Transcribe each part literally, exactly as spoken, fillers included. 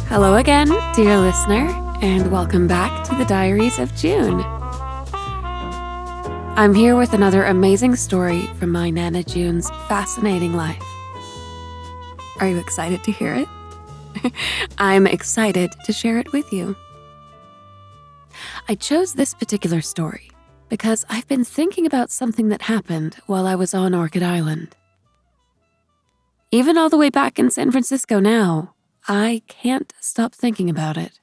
Hello again, dear listener, and welcome back to the Diaries of June. I'm here with another amazing story from my Nana June's fascinating life. Are you excited to hear it? I'm excited to share it with you. I chose this particular story because I've been thinking about something that happened while I was on Orchid Island. Even all the way back in San Francisco now, I can't stop thinking about it.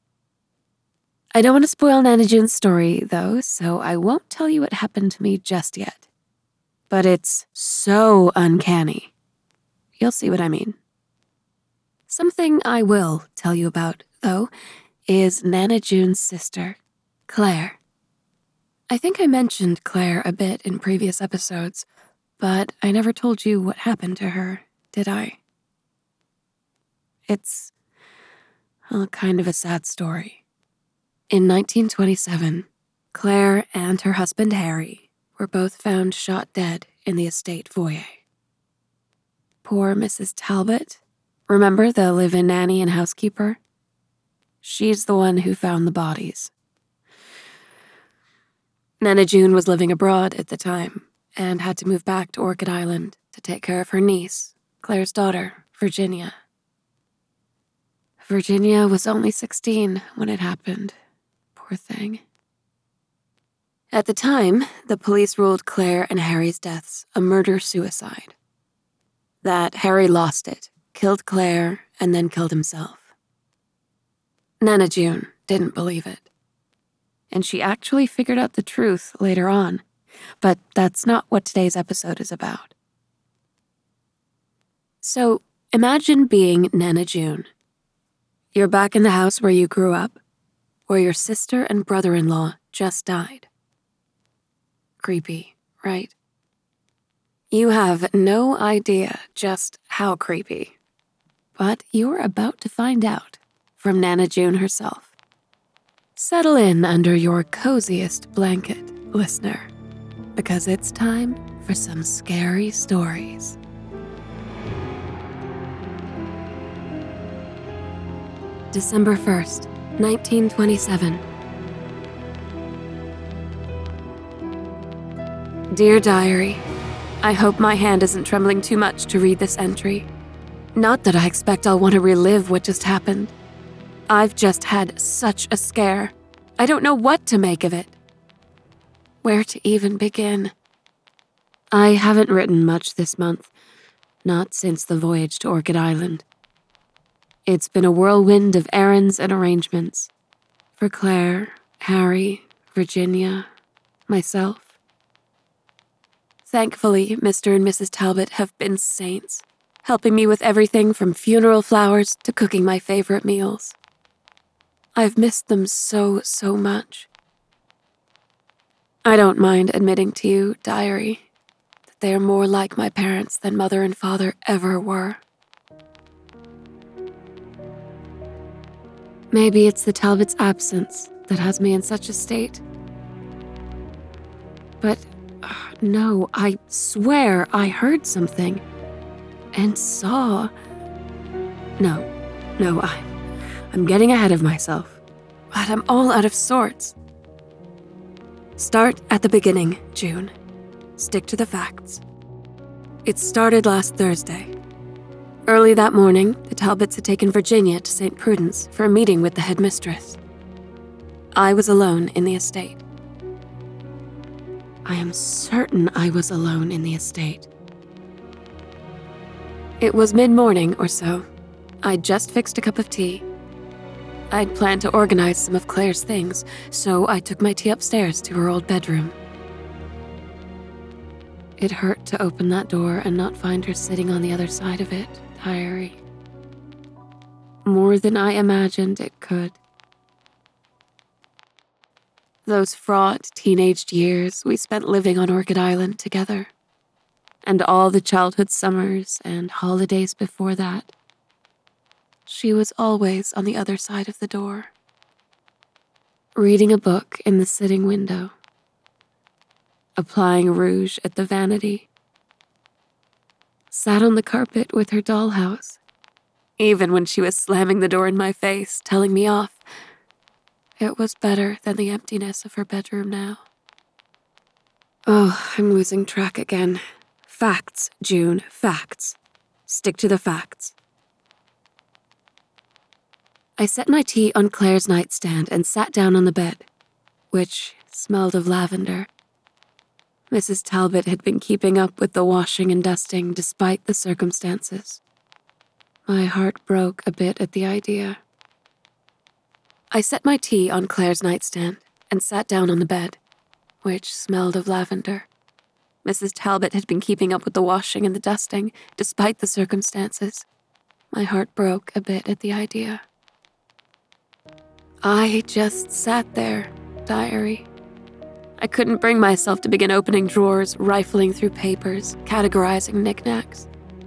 I don't want to spoil Nana June's story, though, so I won't tell you what happened to me just yet. But it's so uncanny. You'll see what I mean. Something I will tell you about, though, is Nana June's sister, Claire. I think I mentioned Claire a bit in previous episodes, but I never told you what happened to her, did I? It's well, kind of a sad story. In nineteen twenty-seven, Claire and her husband Harry were both found shot dead in the estate foyer. Poor Missus Talbot, remember the live-in nanny and housekeeper? She's the one who found the bodies. Nana June was living abroad at the time and had to move back to Orchid Island to take care of her niece, Claire's daughter, Virginia. Virginia was only sixteen when it happened. Poor thing. At the time, the police ruled Claire and Harry's deaths a murder-suicide. That Harry lost it, killed Claire, and then killed himself. Nana June didn't believe it. And she actually figured out the truth later on. But that's not what today's episode is about. So, imagine being Nana June. You're back in the house where you grew up, where your sister and brother-in-law just died. Creepy, right? You have no idea just how creepy. But you're about to find out from Nana June herself. Settle in under your coziest blanket, listener, because it's time for some scary stories. December first, nineteen twenty-seven. Dear Diary, I hope my hand isn't trembling too much to read this entry. Not that I expect I'll want to relive what just happened. I've just had such a scare. I don't know what to make of it. Where to even begin? I haven't written much this month, not since the voyage to Orchid Island. It's been a whirlwind of errands and arrangements. For Claire, Harry, Virginia, myself. Thankfully, Mister and Missus Talbot have been saints, helping me with everything from funeral flowers to cooking my favorite meals. I've missed them so, so much. I don't mind admitting to you, Diary, that they are more like my parents than mother and father ever were. Maybe it's the Talbot's absence that has me in such a state. But uh, no, I swear I heard something. And saw. No, no, I, I'm getting ahead of myself. But I'm all out of sorts. Start at the beginning, June. Stick to the facts. It started last Thursday. Early that morning, the Talbots had taken Virginia to Saint Prudence for a meeting with the headmistress. I was alone in the estate. I am certain I was alone in the estate. It was mid-morning or so. I'd just fixed a cup of tea. I'd planned to organize some of Claire's things, so I took my tea upstairs to her old bedroom. It hurt to open that door and not find her sitting on the other side of it, Diary. More than I imagined it could. Those fraught teenaged years we spent living on Orchid Island together. And all the childhood summers and holidays before that. She was always on the other side of the door. Reading a book in the sitting window. Applying rouge at the vanity. Sat on the carpet with her dollhouse, even when she was slamming the door in my face, telling me off. It was better than the emptiness of her bedroom now. Oh, I'm losing track again. Facts, June, facts. Stick to the facts. I set my tea on Claire's nightstand and sat down on the bed, which smelled of lavender. Missus Talbot had been keeping up with the washing and dusting despite the circumstances. My heart broke a bit at the idea. I set my tea on Claire's nightstand and sat down on the bed, which smelled of lavender. Missus Talbot had been keeping up with the washing and the dusting despite the circumstances. My heart broke a bit at the idea. I just sat there, diary. I couldn't bring myself to begin opening drawers, rifling through papers, categorizing knickknacks.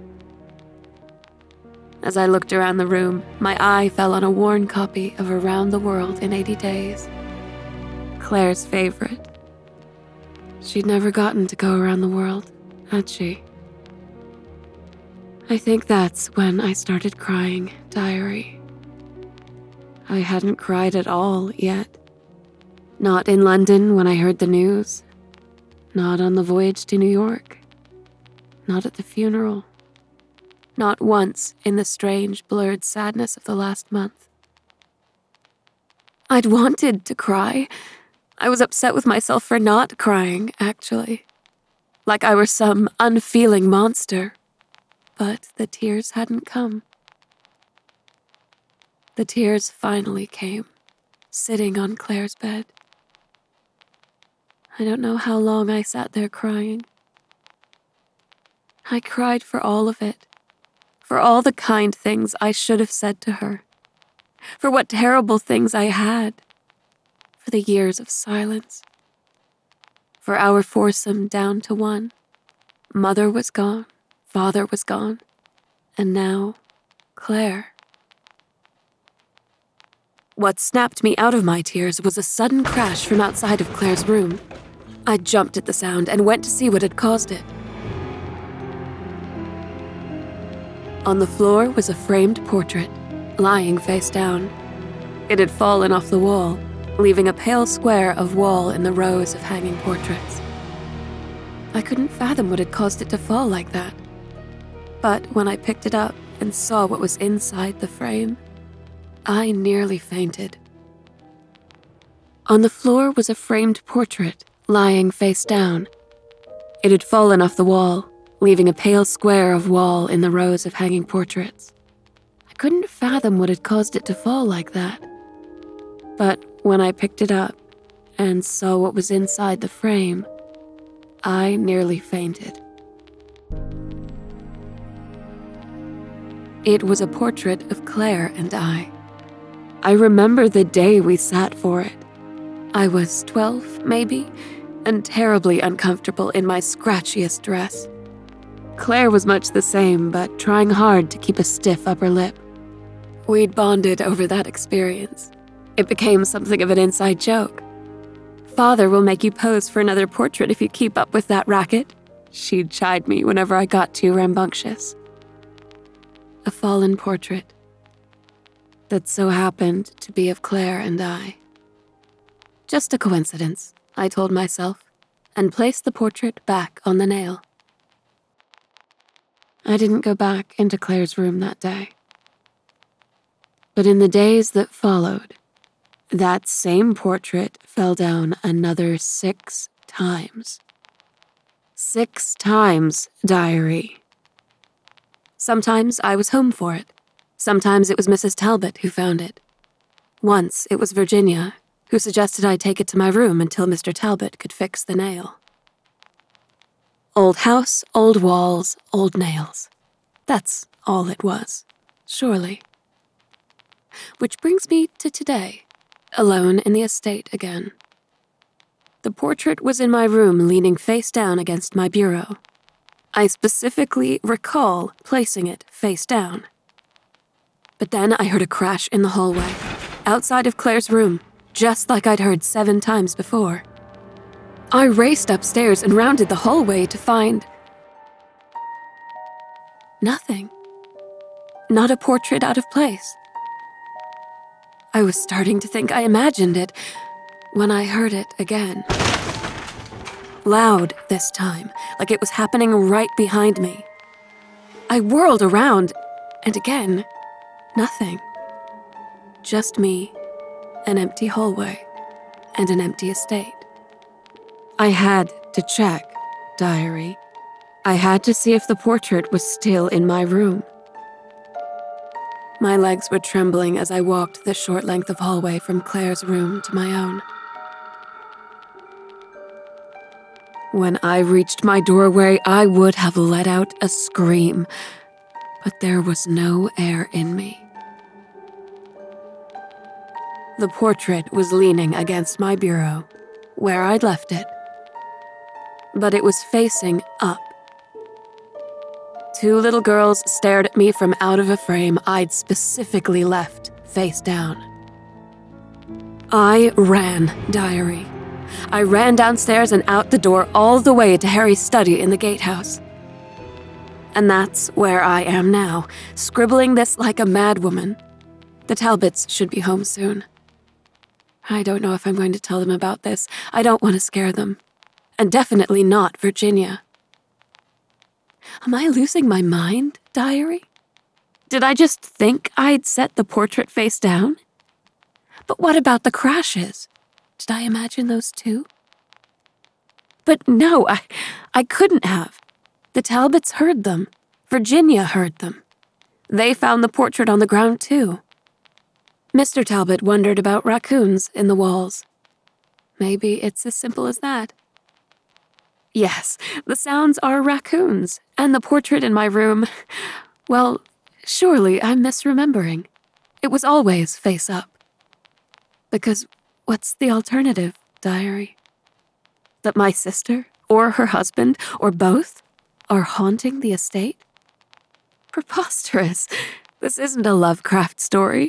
As I looked around the room, my eye fell on a worn copy of Around the World in eighty days. Claire's favorite. She'd never gotten to go around the world, had she? I think that's when I started crying, diary. I hadn't cried at all yet. Not in London when I heard the news. Not on the voyage to New York. Not at the funeral. Not once in the strange, blurred sadness of the last month. I'd wanted to cry. I was upset with myself for not crying, actually. Like I were some unfeeling monster. But the tears hadn't come. The tears finally came, sitting on Claire's bed. I don't know how long I sat there crying. I cried for all of it, for all the kind things I should have said to her, for what terrible things I had, for the years of silence, for our foursome down to one. Mother was gone, father was gone, and now, Claire. What snapped me out of my tears was a sudden crash from outside of Claire's room. I jumped at the sound and went to see what had caused it. On the floor was a framed portrait, lying face down. It had fallen off the wall, leaving a pale square of wall in the rows of hanging portraits. I couldn't fathom what had caused it to fall like that. But when I picked it up and saw what was inside the frame, I nearly fainted. On the floor was a framed portrait, lying face down. It had fallen off the wall, leaving a pale square of wall in the rows of hanging portraits. I couldn't fathom what had caused it to fall like that. But when I picked it up and saw what was inside the frame, I nearly fainted. It was a portrait of Claire and I. I remember the day we sat for it. I was twelve, maybe, and terribly uncomfortable in my scratchiest dress. Claire was much the same, but trying hard to keep a stiff upper lip. We'd bonded over that experience. It became something of an inside joke. Father will make you pose for another portrait if you keep up with that racket, she'd chide me whenever I got too rambunctious. A fallen portrait that so happened to be of Claire and I. Just a coincidence, I told myself, and placed the portrait back on the nail. I didn't go back into Claire's room that day. But in the days that followed, that same portrait fell down another six times. Six times, diary. Sometimes I was home for it. Sometimes it was Missus Talbot who found it. Once it was Virginia, who suggested I take it to my room until Mister Talbot could fix the nail. Old house, old walls, old nails. That's all it was, surely. Which brings me to today, alone in the estate again. The portrait was in my room, leaning face down against my bureau. I specifically recall placing it face down. But then I heard a crash in the hallway, outside of Claire's room, just like I'd heard seven times before. I raced upstairs and rounded the hallway to find... nothing. not a portrait out of place. I was starting to think I imagined it when I heard it again. Loud this time, like it was happening right behind me. I whirled around, and again, nothing. Just me, an empty hallway, and an empty estate. I had to check, diary. I had to see if the portrait was still in my room. My legs were trembling as I walked the short length of hallway from Claire's room to my own. When I reached my doorway, I would have let out a scream, but there was no air in me. The portrait was leaning against my bureau, where I'd left it, but it was facing up. Two little girls stared at me from out of a frame I'd specifically left face down. I ran, diary. I ran downstairs and out the door all the way to Harry's study in the gatehouse. And that's where I am now, scribbling this like a madwoman. The Talbots should be home soon. I don't know if I'm going to tell them about this. I don't want to scare them. And definitely not Virginia. Am I losing my mind, diary? Did I just think I'd set the portrait face down? But what about the crashes? Did I imagine those too? But no, I, I couldn't have. The Talbots heard them. Virginia heard them. They found the portrait on the ground too. Mister Talbot wondered about raccoons in the walls. Maybe it's as simple as that. Yes, the sounds are raccoons, and the portrait in my room, well, surely I'm misremembering. It was always face up. Because what's the alternative, diary? That my sister, or her husband, or both, are haunting the estate? Preposterous. This isn't a Lovecraft story.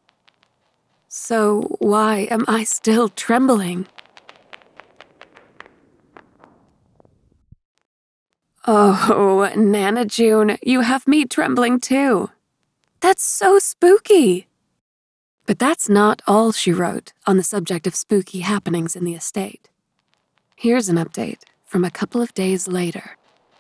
So why am I still trembling? Oh, Nana June, you have me trembling too. That's so spooky. But that's not all she wrote on the subject of spooky happenings in the estate. Here's an update from a couple of days later.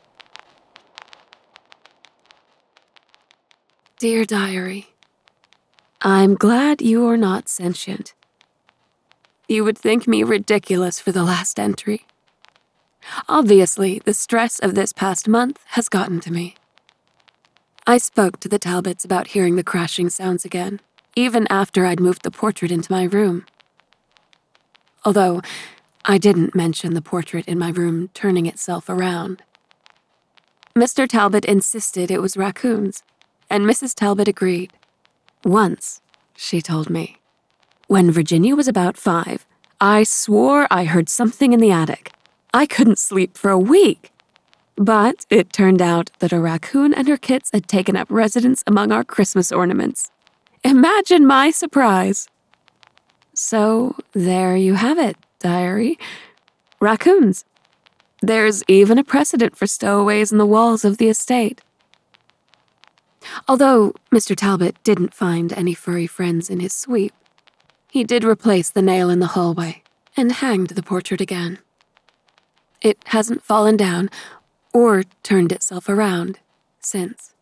Dear Diary, I'm glad you are not sentient. You would think me ridiculous for the last entry. Obviously, the stress of this past month has gotten to me. I spoke to the Talbots about hearing the crashing sounds again, even after I'd moved the portrait into my room. Although, I didn't mention the portrait in my room turning itself around. Mister Talbot insisted it was raccoons, and Missus Talbot agreed. Once, she told me, when Virginia was about five, I swore I heard something in the attic. I couldn't sleep for a week. But it turned out that a raccoon and her kits had taken up residence among our Christmas ornaments. Imagine my surprise. So there you have it, diary. Raccoons. There's even a precedent for stowaways in the walls of the estate. Although Mister Talbot didn't find any furry friends in his sweep, he did replace the nail in the hallway and hanged the portrait again. It hasn't fallen down or turned itself around since.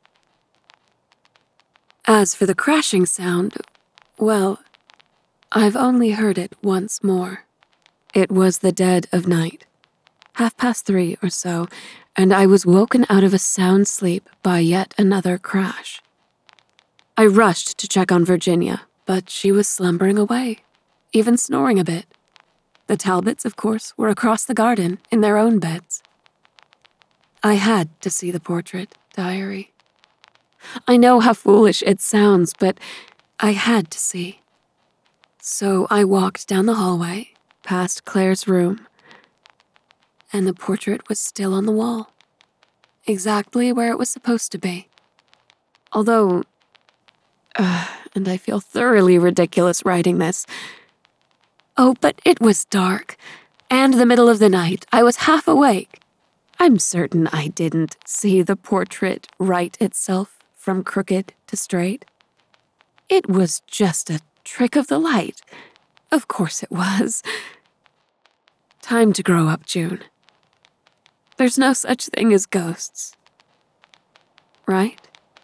As for the crashing sound, well, I've only heard it once more. It was the dead of night, half past three or so, and I was woken out of a sound sleep by yet another crash. I rushed to check on Virginia, but she was slumbering away, even snoring a bit. The Talbots, of course, were across the garden in their own beds. I had to see the portrait, diary. I know how foolish it sounds, but I had to see. So I walked down the hallway, past Claire's room, and the portrait was still on the wall, exactly where it was supposed to be. Although, uh, and I feel thoroughly ridiculous writing this. Oh, but it was dark, and the middle of the night. I was half awake. I'm certain I didn't see the portrait right itself from crooked to straight. It was just a trick of the light. Of course it was. Time to grow up, June. There's no such thing as ghosts. Right?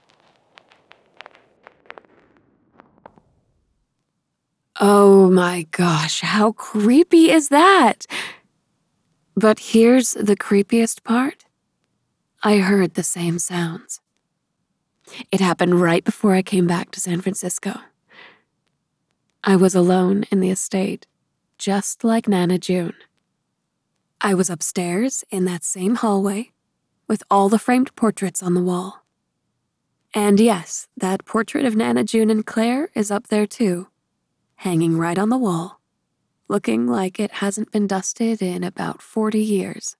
Oh my gosh, how creepy is that? But here's the creepiest part. I heard the same sounds. It happened right before I came back to San Francisco. I was alone in the estate, just like Nana June. I was upstairs in that same hallway with all the framed portraits on the wall. And yes, that portrait of Nana June and Claire is up there too, hanging right on the wall, looking like it hasn't been dusted in about forty years.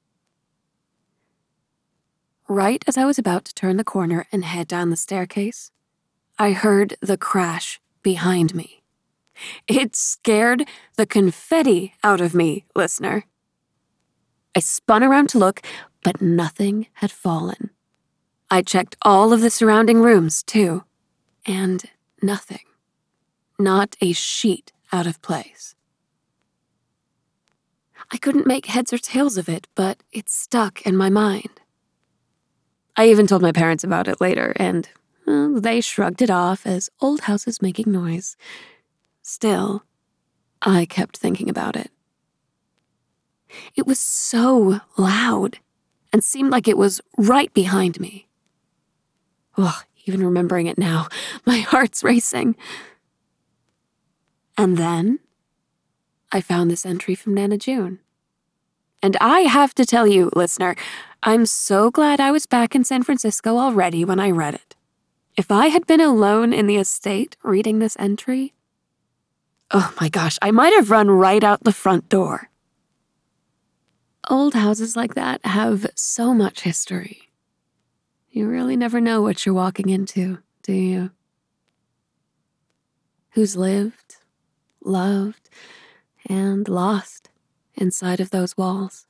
Right as I was about to turn the corner and head down the staircase, I heard the crash behind me. It scared the confetti out of me, listener. I spun around to look, but nothing had fallen. I checked all of the surrounding rooms, too, and nothing. Not a sheet out of place. I couldn't make heads or tails of it, but it stuck in my mind. I even told my parents about it later, and well, they shrugged it off as old houses making noise. Still, I kept thinking about it. It was so loud and seemed like it was right behind me. Ugh, even remembering it now, my heart's racing. And then I found this entry from Nana June. And I have to tell you, listener, I'm so glad I was back in San Francisco already when I read it. If I had been alone in the estate reading this entry, oh my gosh, I might have run right out the front door. Old houses like that have so much history. You really never know what you're walking into, do you? Who's lived, loved, and lost inside of those walls?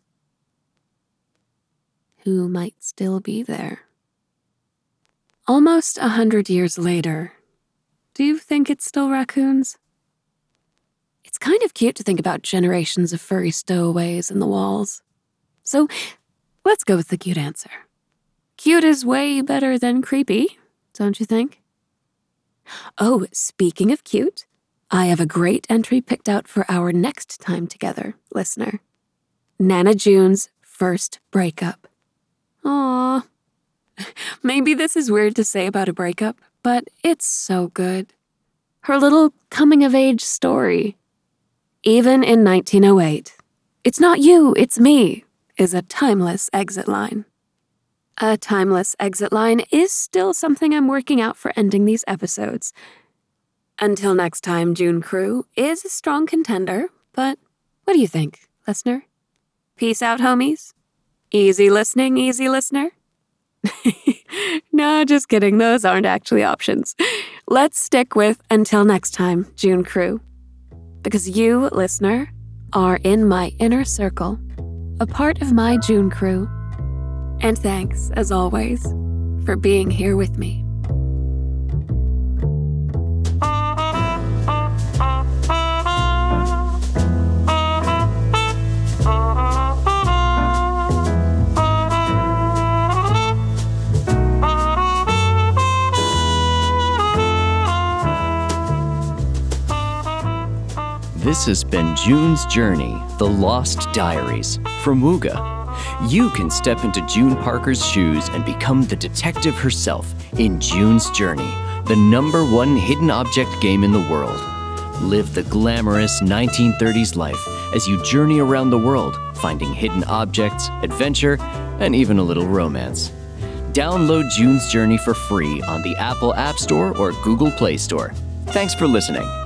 Who might still be there? Almost a hundred years later, do you think it's still raccoons? It's kind of cute to think about generations of furry stowaways in the walls. So let's go with the cute answer. Cute is way better than creepy, don't you think? Oh, speaking of cute, I have a great entry picked out for our next time together, listener. Nana June's first breakup. Aww. Maybe this is weird to say about a breakup, but it's so good. Her little coming-of-age story. Even in nineteen oh eight, "It's not you, it's me," is a timeless exit line. A timeless exit line is still something I'm working out for ending these episodes. Until next time, June Crew is a strong contender, but what do you think, listener? Peace out, homies. Easy listening, easy listener. No, just kidding. Those aren't actually options. Let's stick with until next time, June Crew. Because you, listener, are in my inner circle, a part of my June Crew. And thanks, as always, for being here with me. This has been June's Journey, The Lost Diaries from Wooga. You can step into June Parker's shoes and become the detective herself in June's Journey, the number one hidden object game in the world. Live the glamorous nineteen thirties life as you journey around the world, finding hidden objects, adventure, and even a little romance. Download June's Journey for free on the Apple App Store or Google Play Store. Thanks for listening.